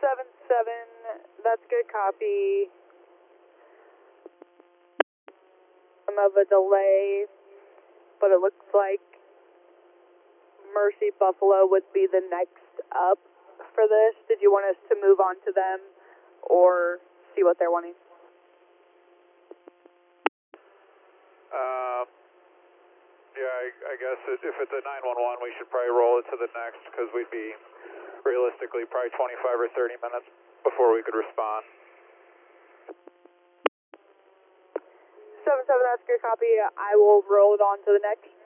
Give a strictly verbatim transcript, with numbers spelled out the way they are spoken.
seven seven, that's good copy. Some of a delay, but it looks like Mercy Buffalo would be the next up for this. Did you want us to move on to them or see what they're wanting? Um, yeah, I, I guess if it's a nine one one, we should probably roll it to the next because we'd be realistically probably twenty-five or thirty minutes before we could respond. seven seven, that's good copy. I will roll it on to the next.